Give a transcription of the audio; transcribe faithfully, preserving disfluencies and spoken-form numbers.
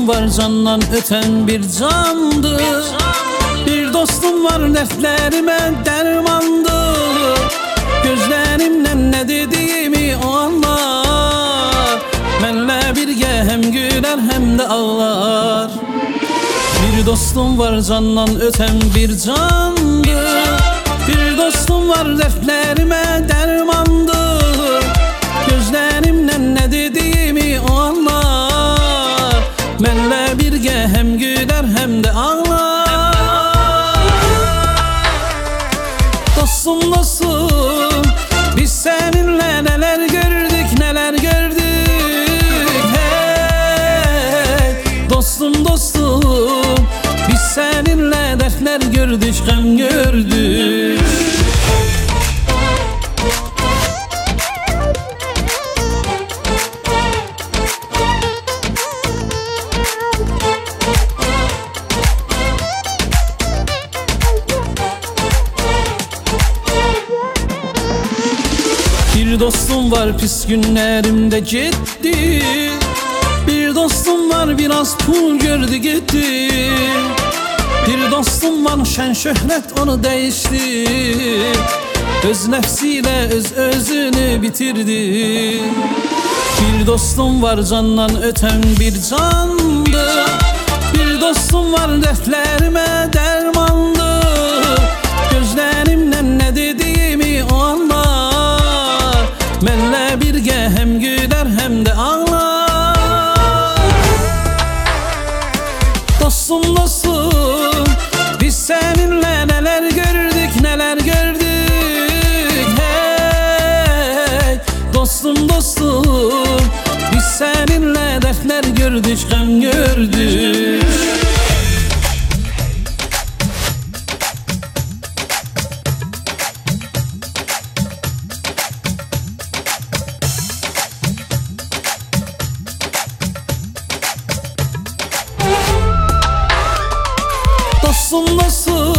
dostum var candan öten bir candı. Bir dostum var dertlerime dermandı. Gözlerimden ne dediğimi o anlar. Benle birge hem güler hem de ağlar. Bir dostum var candan öten bir candı. Bir dostum var dertlerime dermandı. Gözlerimden ne dediğimi o anlar. Benle birge hem güler hem de ağlar. Dostum dostum, biz seninle neler gördük neler gördük. Hey dostum dostum, biz seninle dertler gördük hem gördük. Bir dostum var pis günlerimde gitti. Bir dostum var biraz pul gördü gitti. Bir dostum var şen şöhret onu değişti. Öz nefsiyle öz özünü bitirdi. Bir dostum var candan öten bir candı. Bir dostum var dertlerime dermandı. Gözlerimden ne dediğimi o anlar. Benle birge hem güler hem de ağlar. Dostum dostum, biz seninle neler gördük neler gördük. Hey dostum dostum, biz seninle dertler gördük hem gördük. Dostum dostum,